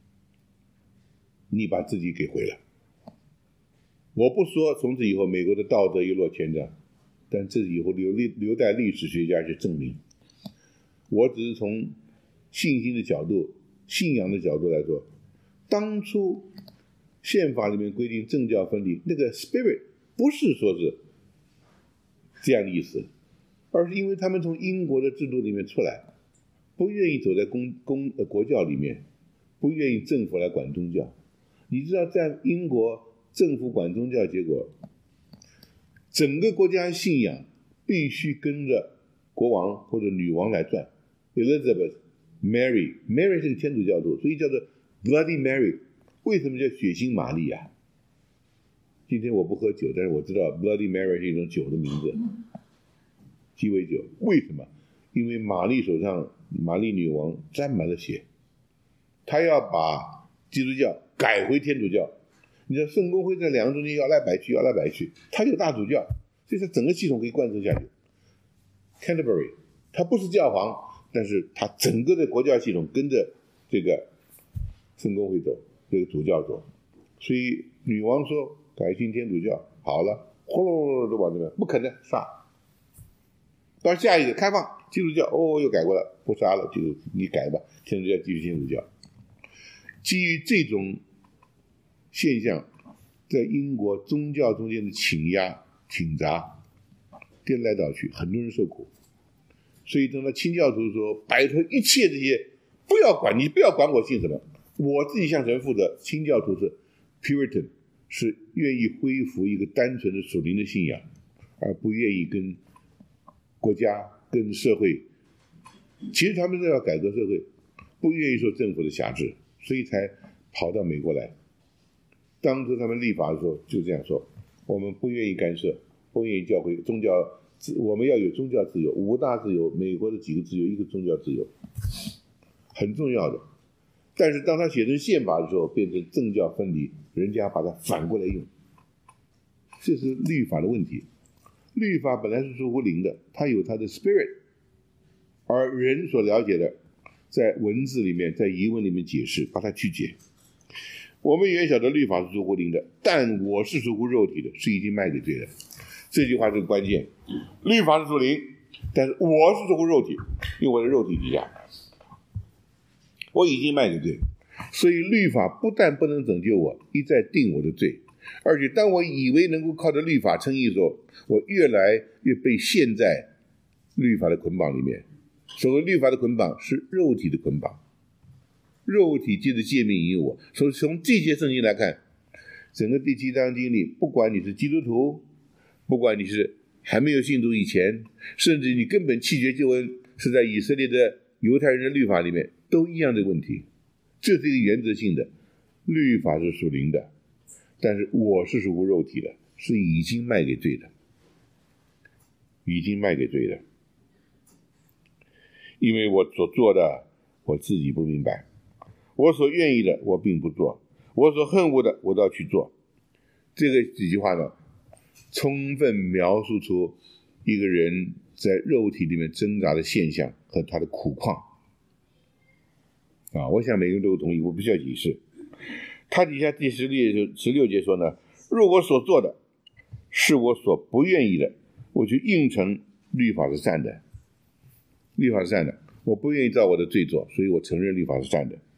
Speaker 1: 你把自己给毁了。我不说从此以后美国的道德一落千丈，但这以后留留待历史学家去证明。我只是从信心的角度、信仰的角度来说，当初宪法里面规定政教分离，那个 spirit 不是说是这样的意思，而是因为他们从英国的制度里面出来，不愿意走在公公呃国教里面，不愿意政府来管宗教。你知道，在英国政府管宗教，结果整个国家信仰必须跟着国王或者女王来转。Elizabeth Mary Mary 是个天主教徒，所以叫做 Bloody Mary。 为什么叫血腥玛丽啊？今天我不喝酒，但是我知道 Bloody Mary 是一种酒的名字，鸡尾酒。为什么？因为玛丽手上，玛丽女王沾满了血，她要把基督教改回天主教。你知道圣公会在两个中间摇来摆去，摇来摆去，他有大主教，所以他整个系统可以贯彻下去。Canterbury 他不是教皇，但是他整个的国教系统跟着这个圣公会走，这个主教走，所以女王说改信天主教，好了，呼噜都往这边，不可能杀。到下一个开放基督教，哦，又改过了，不杀了，就你改吧，天主教继续天主教。基于这种现象，在英国宗教中间的倾压、倾轧、颠来倒去，很多人受苦。所以等到清教徒说摆脱一切这些，不要管你，不要管我信什么，我自己向神负责。清教徒是 Puritan， 是愿意恢复一个单纯的属灵的信仰，而不愿意跟国家、跟社会，其实他们是要改革社会，不愿意受政府的辖制，所以才跑到美国来。当初他们立法的时候就这样说，我们不愿意干涉，不愿意教会宗教，我们要有宗教自由，五大自由，美国的几个自由，一个宗教自由，很重要的。但是当他写成宪法的时候，变成政教分离，人家把它反过来用，这是律法的问题。律法本来是属乎灵的，它有它的 spirit， 而人所了解的，在文字里面，在疑问里面解释，把它曲解。我们原晓得律法是属乎灵的，但我是属乎肉体的，是已经卖给罪的。这句话是个关键。律法是属灵，但是我是属乎肉体，因为我的肉体底下，我已经卖给罪。所以律法不但不能拯救我，一再定我的罪，而且当我以为能够靠着律法称义的时候，我越来越被陷在律法的捆绑里面。所谓律法的捆绑是肉体的捆绑，肉体借着诫命引诱我。所以从这些圣经来看，整个第七章经历，不管你是基督徒，不管你是还没有信主以前，甚至你根本弃绝救恩，是在以色列的犹太人的律法里面，都一样的问题。这是一个原则性的，律法是属灵的，但是我是属乎肉体的，是已经卖给罪的，已经卖给罪的。因为我所做的我自己不明白，我所愿意的我并不做，我所恨恶的我都要去做。这个几句话呢，充分描述出一个人在肉体里面挣扎的现象和他的苦况啊，我想每个人都同意，我不需要解释。他底下第十六十六节说呢，若我所做的是我所不愿意的，我就应承律法是善的。律法是善的，我不愿意照我的罪做，所以我承认律法是善的。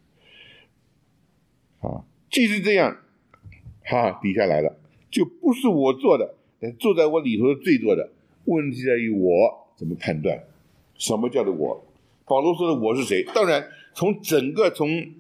Speaker 1: 啊，既是这样，哈，底下来了，就不是我做的， 但住在我里头的罪做的。问题在于我怎么判断什么叫做我。保罗说的我是谁？当然从整个从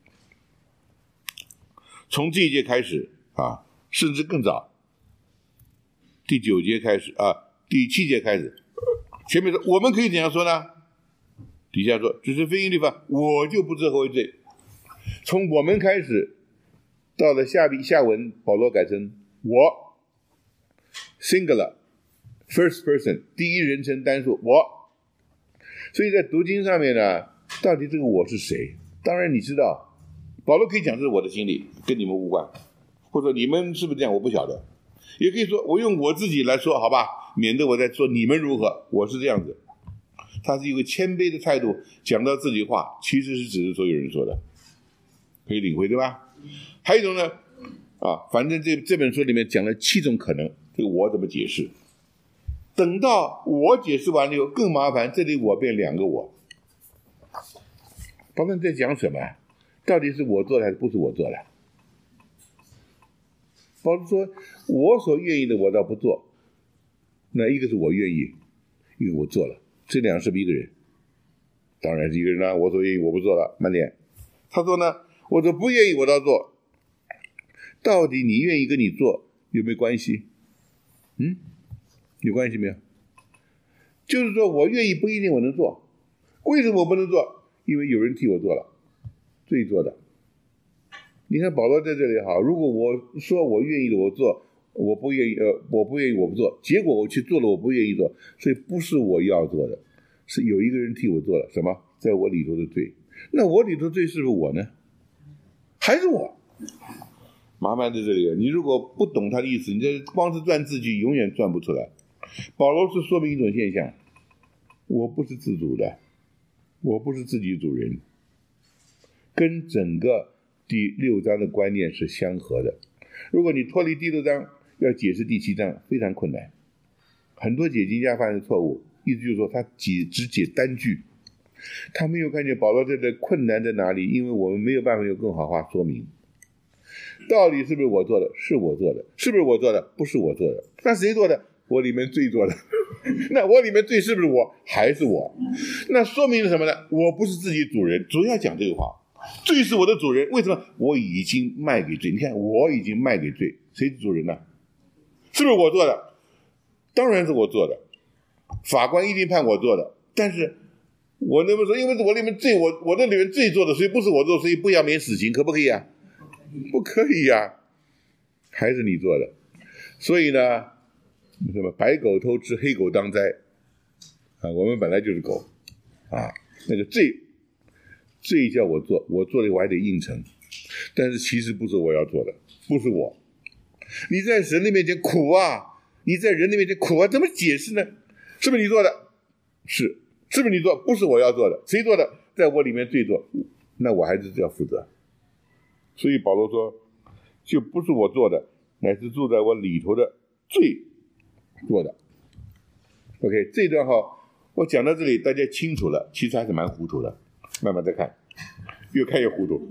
Speaker 1: 从这一节开始啊，甚至更早，第九节开始啊，第七节开始，前面说我们可以怎样说呢？底下说只是非因律法，我就不知何为罪。从我们开始到了下笔下文，保罗改成我 singular first person 第一人称单数我。所以在读经上面呢，到底这个我是谁？当然你知道保罗可以讲这是我的经历，跟你们无关，或者你们是不是这样我不晓得，也可以说我用我自己来说好吧，免得我在说你们如何，我是这样子。他是一个谦卑的态度讲到自己话，其实是指着所有人说的，可以领会对吧？还有一种呢啊，反正这这本书里面讲了七种可能，这个我怎么解释？等到我解释完了以后更麻烦，这里我变两个我。保罗在讲什么？到底是我做的还是不是我做的？保罗说我所愿意的我倒不做，那一个是我愿意，一个我做了，这两是不是一个人？当然是一个人啦、啊，我所愿意我不做了，慢点。他说呢，我所不愿意我倒做，到底你愿意跟你做有没有关系？嗯，有关系没有？就是说我愿意不一定我能做，为什么我不能做？因为有人替我做了，罪做的。你看保罗在这里好，如果我说我愿意的我做，我不愿意呃我不愿意我不做，结果我去做了我不愿意做，所以不是我要做的，是有一个人替我做了，什么？在我里头的罪。那我里头的罪是不是我呢？还是我？麻烦在这里，你如果不懂他的意思，你这光是转字句永远转不出来。保罗是说明一种现象，我不是自主的，我不是自己主人，跟整个第六章的观念是相合的。如果你脱离第六章要解释第七章非常困难，很多解经家犯的错误，意思就是说他解只解单句，他没有看见保罗这个困难在哪里，因为我们没有办法用更好话说明。到底是不是我做的？是我做的。是不是我做的？不是我做的。那谁做的？我里面罪做的。那我里面罪是不是我？还是我？那说明了什么呢？我不是自己主人，主要讲这个话。罪是我的主人，为什么？我已经卖给罪。你看，我已经卖给罪，谁是主人呢？是不是我做的？当然是我做的。法官一定判我做的，但是我能不能说，因为我里面罪，我我的里面罪做的，所以不是我做，所以不要免死刑，可不可以啊？不可以呀、啊，还是你做的。所以呢，什么白狗偷吃，黑狗当灾啊？我们本来就是狗啊，那个罪罪叫我做，我做的我还得应承，但是其实不是我要做的，不是我。你在神的面前苦啊，你在人的面前苦啊，怎么解释呢？是不是你做的？是。是不是你做？不是我要做的，谁做的？在我里面罪做，那我还是要负责。所以保罗说，就不是我做的，乃是住在我里头的罪做的。 OK， 这段哈我讲到这里大家清楚了，其实还是蛮糊涂的，慢慢再看，越看越糊涂。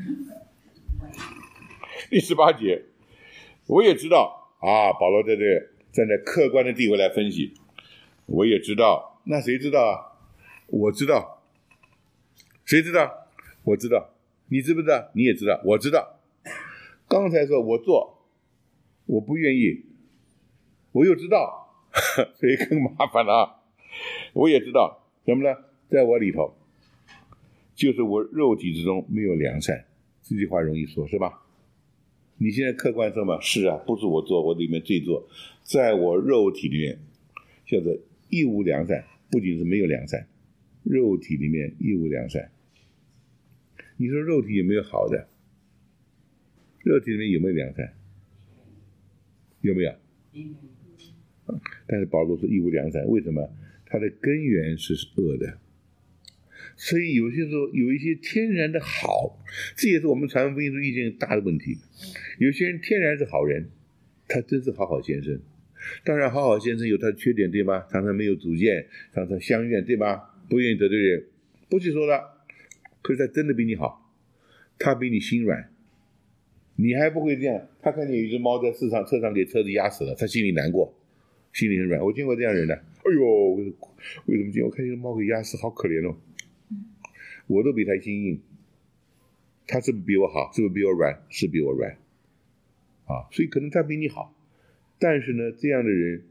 Speaker 1: 第十八节，我也知道啊，保罗在这站在客观的地位来分析，我也知道，那谁知道啊？我知道。谁知道？我知道。你知不知道？你也知道。我知道。刚才说我做，我不愿意，我又知道，所以更麻烦了啊。我也知道什么呢？在我里头，就是我肉体之中没有良善。这句话容易说是吧？你现在客观说嘛，是啊，不是我做，我里面罪做，在我肉体里面叫做亦无良善，不仅是没有良善，肉体里面亦无良善。你说肉体有没有好的？肉体里面有没有良善？有没有？但是保罗说亦无良善，为什么？它的根源是恶的。所以有些时候有一些天然的好，这也是我们传福音中一件大的问题。有些人天然是好人，他真是好好先生。当然好好先生有他的缺点，对吗？常常没有主见，常常相怨，对吗？不愿意得罪人，不去说了。可是他真的比你好，他比你心软， 你还不会这样，他看见有一只猫在市场车上给车子压死了，他心里难过，心里很软。我见过这样的人的，哎呦，为什么今天我看见猫给压死，好可怜哦，我都比他心硬，他是不是比我好？是不是比我软？是比我软啊，所以可能他比你好，但是呢，这样的人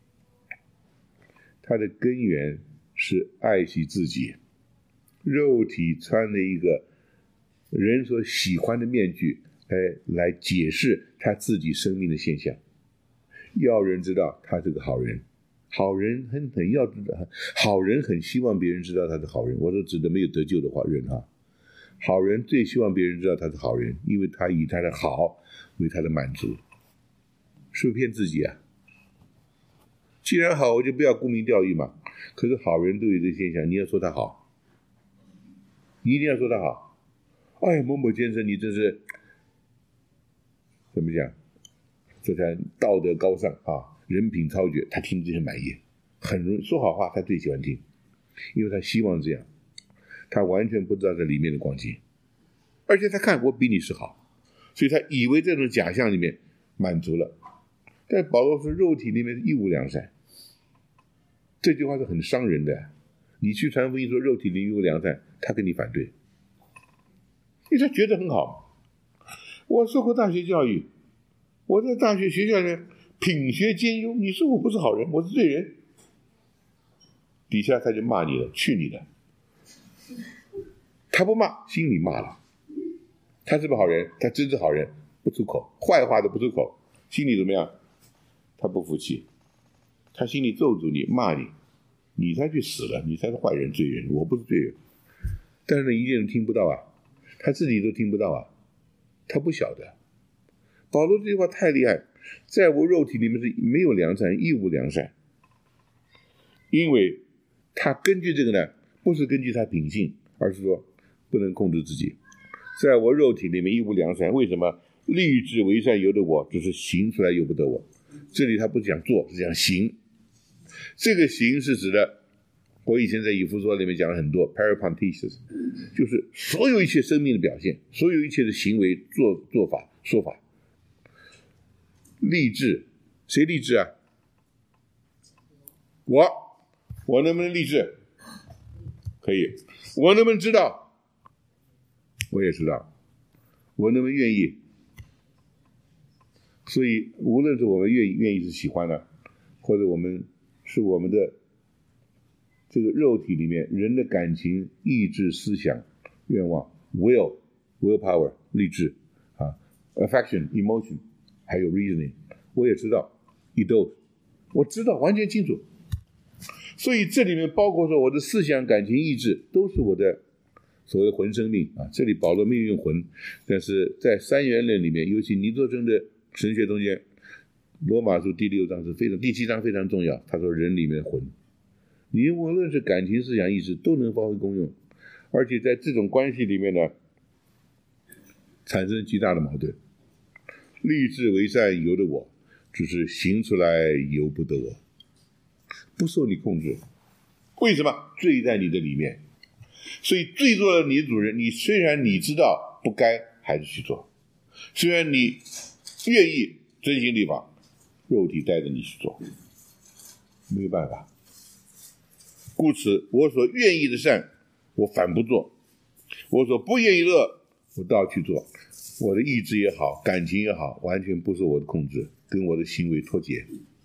Speaker 1: 他的根源是爱惜自己，肉体穿了一个人所喜欢的面具来来解释他自己生命的现象，要人知道他是个好人，好人很很要知道，好人很希望别人知道他是好人。我说指的没有得救的话人哈，好人最希望别人知道他是好人，因为他以他的好为他的满足，是不是骗自己啊？既然好，我就不要沽名钓誉嘛。可是好人都有这个现象，你要说他好，你一定要说他好。哎，某某先生，你这是怎么讲？这才道德高尚啊，人品超绝，他听着很满意，很容易说好话，他最喜欢听，因为他希望这样，他完全不知道这里面的光景，而且他看我比你是好，所以他以为这种假象里面满足了。但保罗说肉体里面是一无良善，这句话是很伤人的。你去传福音说肉体里一无良善，他跟你反对，因为他觉得很好。我受过大学教育，我在大学学校里面品学兼优，你说我不是好人，我是罪人，底下他就骂你了，去你的。他不骂，心里骂了。他是不是好人？他真是好人，不出口，坏话都不出口，心里怎么样？他不服气，他心里咒诅你，骂你，你才去死了，你才是坏人罪人，我不是罪人。但是一件人听不到啊，他自己都听不到啊，他不晓得。保罗这句话太厉害，在我肉体里面是没有良善，一无良善，因为他根据这个呢，不是根据他品性，而是说不能控制自己。在我肉体里面一无良善，为什么？立志为善由得我，只是行出来由不得我。这里他不讲做，是讲行。这个行是指的，我以前在以弗所里面讲了很多 parapanthesis， 就是所有一切生命的表现，所有一切的行为做做法说法。立志，谁立志啊？我，我能不能立志？可以。我能不能知道？我也知道。我能不能愿意？所以无论是我们愿意愿意是喜欢的，或者我们是我们的这个肉体里面人的感情、意志、思想、愿望 will willpower 立志啊 affection emotion 还有 reasoning， 我也知道 idol， 我知道完全清楚。所以这里面包括说我的思想、感情、意志都是我的所谓魂生命啊。这里保罗没有用魂，但是在三元论里面，尤其尼多生的神学中间，罗马书第六章是非常，第七章非常重要。他说人里面的魂，你无论是感情、思想、意志都能发挥功用，而且在这种关系里面呢，产生极大的矛盾。立志为善由得我，只是行出来由不得我，不受你控制。为什么？罪在你的里面，所以罪做了你的主人。你虽然你知道不该，还是去做；虽然你愿意遵行律法，肉体带着你去做，没有办法。故此，我所愿意的善，我反不做；我所不愿意的恶，我倒去做。我的意志也好，感情也好，完全不受我的控制，跟我的行为脱节。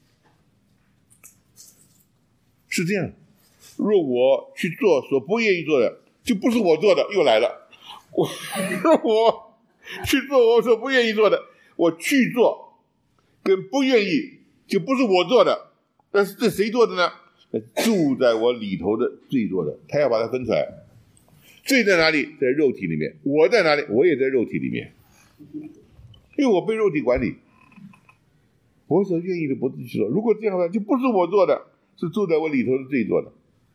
Speaker 1: 是这样。若我去做所不愿意做的，就不是我做的，又来了。我若我去做我所不愿意做的，我去做，跟不愿意就不是我做的。但是这谁做的呢？住在我里头的罪做的，他要把它分出来。罪在哪里？在肉体里面。我在哪里？我也在肉体里面，因为我被肉体管理。我所愿意的不是去做，如果这样的就不是我做的，是住在我里头的罪做的。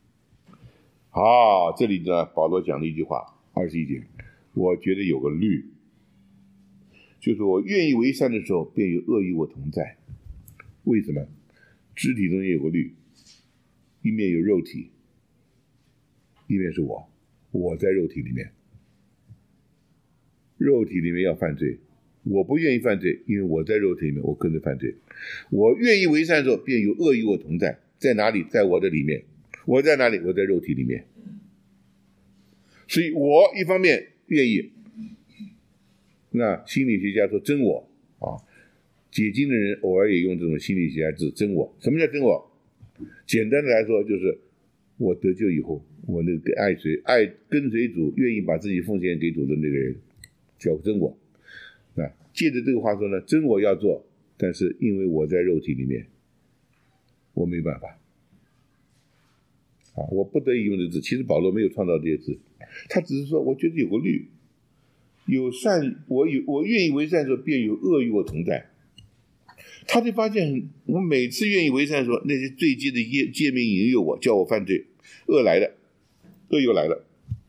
Speaker 1: 好，这里呢，保罗讲了一句话，二十一节，我觉得有个律，就是我愿意为善的时候，便有恶与我同在。为什么？肢体中间有个律，一面有肉体，一面是我，我在肉体里面，肉体里面要犯罪， 我不愿意犯罪，因为我在肉体里面，我跟着犯罪。我愿意为善的时候，便有恶与我同在。在哪里？在我的里面。我在哪里？我在肉体里面。所以我一方面愿意，那心理学家说真我啊，解经的人偶尔也用这种心理学家字真我。什么叫真我？简单的来说，就是我得救以后，我那个爱随爱跟随主，愿意把自己奉献给主的那个人，叫真我。那借着这个话说呢，真我要做，但是因为我在肉体里面，我没办法啊，我不得已用这字。其实保罗没有创造这些字，他只是说，我觉得有个律，有善，我有我愿意为善的时候，便有恶与我同在。他就发现，我每次愿意为善的时候，那些罪戒的诫命引诱我，叫我犯罪，恶来了，恶又来了。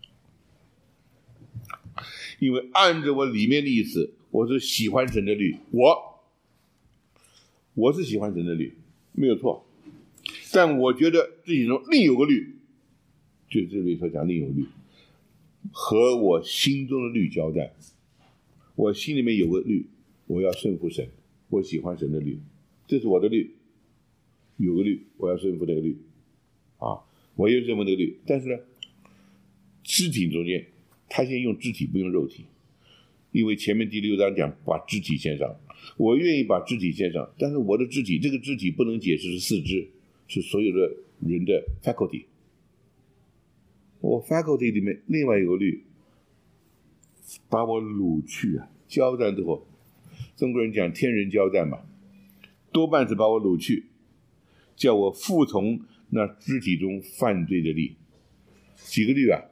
Speaker 1: 因为按着我里面的意思，我是喜欢神的律，我我是喜欢神的律，没有错。但我觉得自己中另有个律，就这里所讲另有律，和我心中的律交战。我心里面有个律，我要顺服神，我喜欢神的律，这是我的律，有个律，我要顺服这个律啊，我也顺服这个律。但是呢，肢体中间，他先用肢体，不用肉体，因为前面第六章讲把肢体献上，我愿意把肢体献上，但是我的肢体，这个肢体不能解释是四肢，是所有的人的 faculty。我 faculty 里面另外有个律，把我掳去啊，交战之后，中国人讲天人交战嘛，多半是把我掳去，叫我服从那肢体中犯罪的律。几个律啊？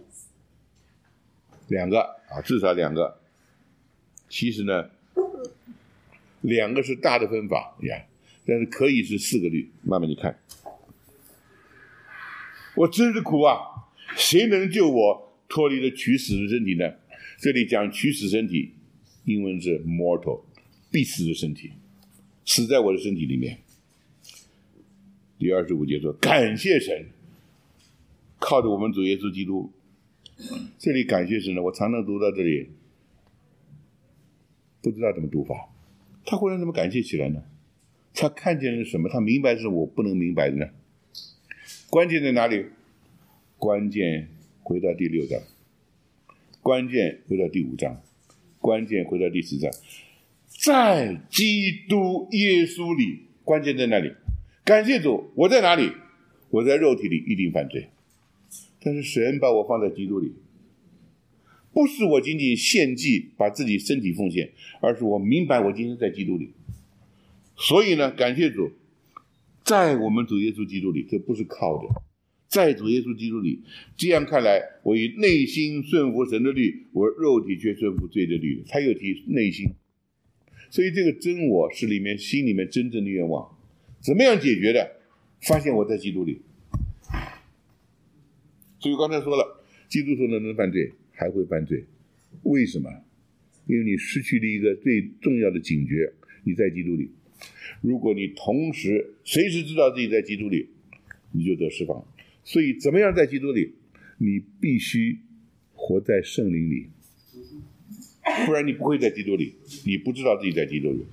Speaker 1: 两个啊，至少两个。其实呢，两个是大的分法呀，但是可以是四个律。慢慢你看，我真是苦啊！谁能救我脱离了取死的身体呢？这里讲取死身体，英文是 mortal， 必死的身体，死在我的身体里面。第二十五节说，感谢神，靠着我们主耶稣基督。这里感谢神呢，我常常读到这里，不知道怎么读法。他忽然怎么感谢起来呢？他看见了什么？他明白是我不能明白的呢？关键在哪里？关键回到第六章，关键回到第五章，关键回到第四章，在基督耶稣里，关键在哪里？感谢主，我在哪里？我在肉体里一定犯罪，但是神把我放在基督里，不是我仅仅献祭把自己身体奉献，而是我明白我今天在基督里。所以呢，感谢主，在我们主耶稣基督里，这不是靠的，在主耶稣基督里，这样看来，我以内心顺服神的律，我肉体却顺服罪的律。他又提内心，所以这个真我是里面心里面真正的愿望，怎么样解决的？发现我在基督里。所以刚才说了，基督徒能犯罪，还会犯罪，为什么？因为你失去了一个最重要的警觉，你在基督里。如果你同时随时知道自己在基督里，你就得释放。所以怎么样在基督里？你必须活在圣灵里，不然你不会在基督里，你不知道自己在基督里。